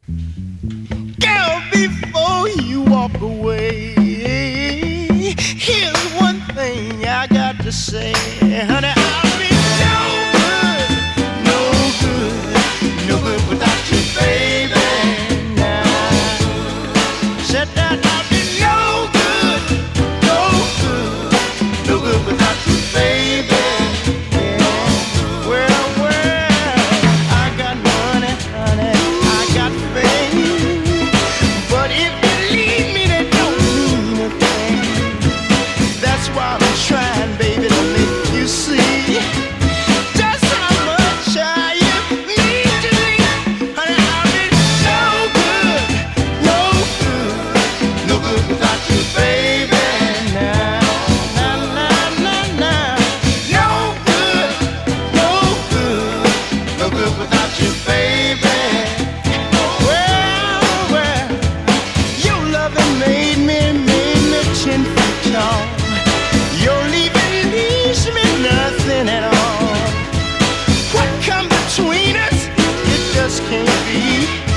Girl, before you walk away, here's one thing I got to say. Honey, I'll be no good, no good without you, baby. Now, said that I'll be no good, no good without you, baby. Trying, baby, to make you see just how much I need to me. Honey, I'll be no good without you, baby. Now, no good without you, baby. Well, your loving made me 10 feet tall. Your leaving leaves me nothing at all. What come between us, it just can't be.